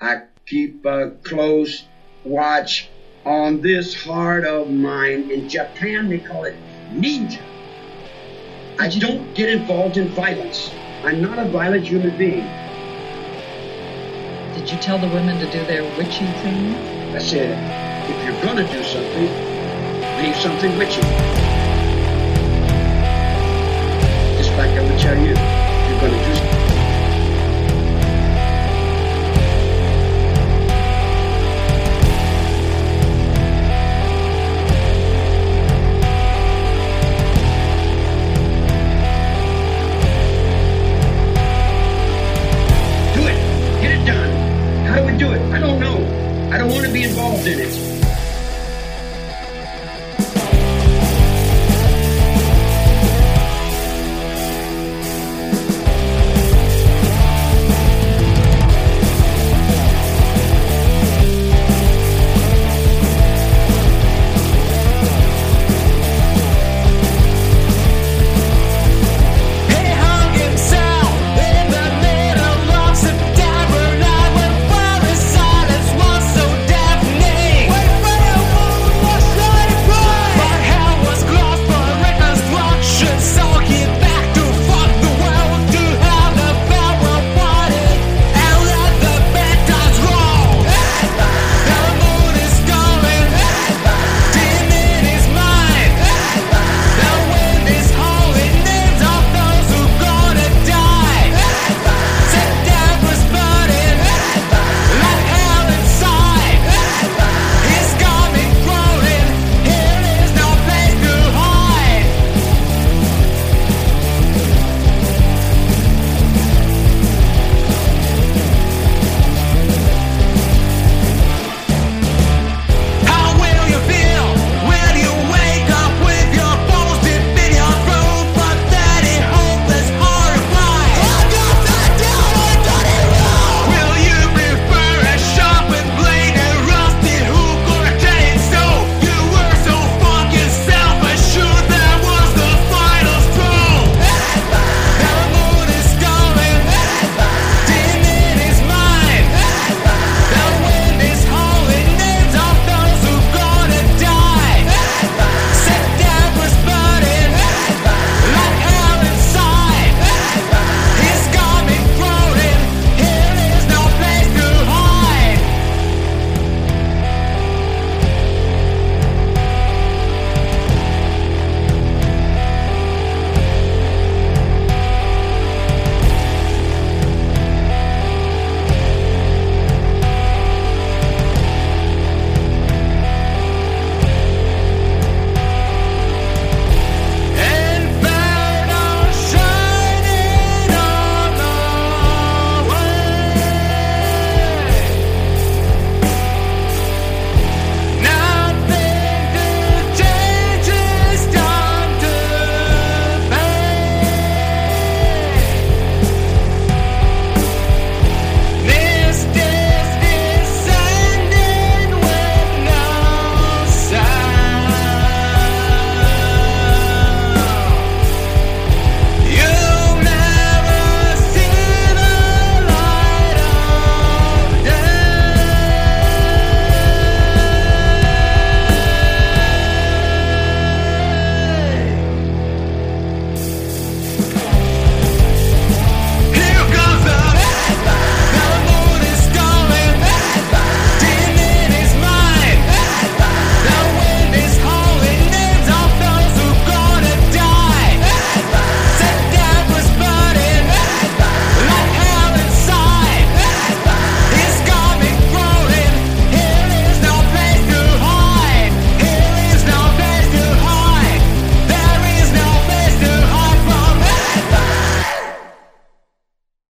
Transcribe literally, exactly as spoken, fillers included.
I keep a close watch on this heart of mine. In Japan, they call it ninja. I don't get involved in violence. I'm not a violent human being. Did you tell the women to do their witchy thing? I said, if you're going to do something, leave something witchy. Just like I would tell you, if you're going to do something. Do it. Get it done. How do we do it? I don't know. I don't want to be involved in it.